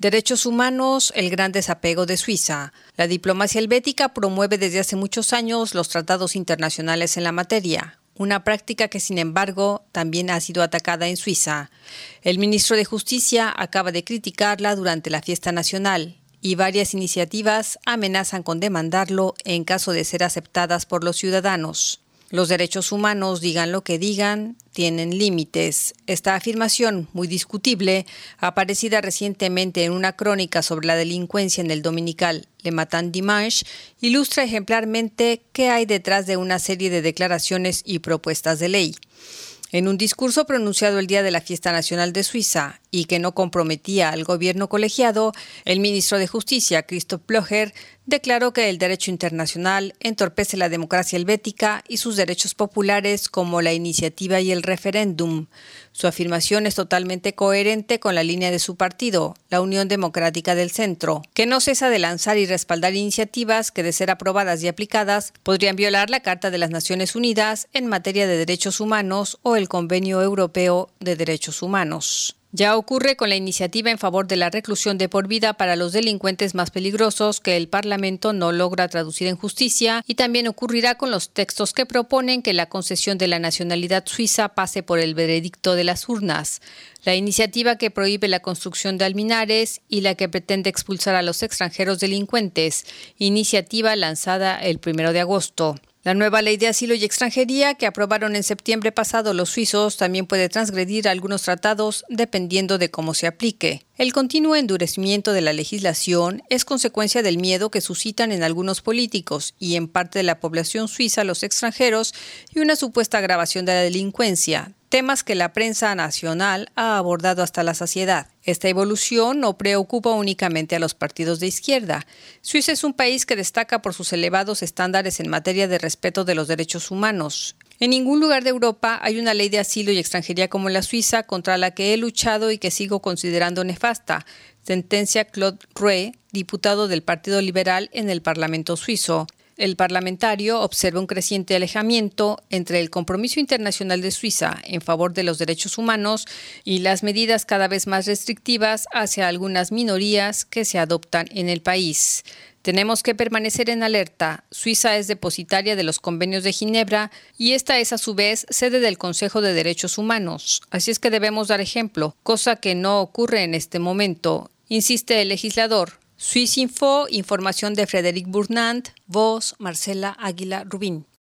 Derechos humanos, el gran desapego de Suiza. La diplomacia helvética promueve desde hace muchos años los tratados internacionales en la materia, una práctica que, sin embargo, también ha sido atacada en Suiza. El ministro de Justicia acaba de criticarla durante la fiesta nacional y varias iniciativas amenazan con demandarlo en caso de ser aceptadas por los ciudadanos. Los derechos humanos, digan lo que digan, tienen límites. Esta afirmación, muy discutible, aparecida recientemente en una crónica sobre la delincuencia en el dominical Le Matin Dimanche, ilustra ejemplarmente qué hay detrás de una serie de declaraciones y propuestas de ley. En un discurso pronunciado el día de la Fiesta Nacional de Suiza y que no comprometía al gobierno colegiado, el ministro de Justicia, Christoph Blocher, declaró que el derecho internacional entorpece la democracia helvética y sus derechos populares como la iniciativa y el referéndum. Su afirmación es totalmente coherente con la línea de su partido, la Unión Democrática del Centro, que no cesa de lanzar y respaldar iniciativas que, de ser aprobadas y aplicadas, podrían violar la Carta de las Naciones Unidas en materia de derechos humanos o el Convenio Europeo de Derechos Humanos. Ya ocurre con la iniciativa en favor de la reclusión de por vida para los delincuentes más peligrosos que el Parlamento no logra traducir en justicia, y también ocurrirá con los textos que proponen que la concesión de la nacionalidad suiza pase por el veredicto de las urnas, la iniciativa que prohíbe la construcción de alminares y la que pretende expulsar a los extranjeros delincuentes, iniciativa lanzada el 1 de agosto. La nueva ley de asilo y extranjería que aprobaron en septiembre pasado los suizos también puede transgredir algunos tratados dependiendo de cómo se aplique. El continuo endurecimiento de la legislación es consecuencia del miedo que suscitan en algunos políticos y en parte de la población suiza los extranjeros y una supuesta agravación de la delincuencia, temas que la prensa nacional ha abordado hasta la saciedad. Esta evolución no preocupa únicamente a los partidos de izquierda. Suiza es un país que destaca por sus elevados estándares en materia de respeto de los derechos humanos. En ningún lugar de Europa hay una ley de asilo y extranjería como la suiza, contra la que he luchado y que sigo considerando nefasta, sentencia Claude Rouet, diputado del Partido Liberal en el Parlamento suizo. El parlamentario observa un creciente alejamiento entre el compromiso internacional de Suiza en favor de los derechos humanos y las medidas cada vez más restrictivas hacia algunas minorías que se adoptan en el país. Tenemos que permanecer en alerta. Suiza es depositaria de los convenios de Ginebra y esta es a su vez sede del Consejo de Derechos Humanos. Así es que debemos dar ejemplo, cosa que no ocurre en este momento, insiste el legislador. Suisse Info, información de Frédéric Bournand, voz Marcela Águila Rubín.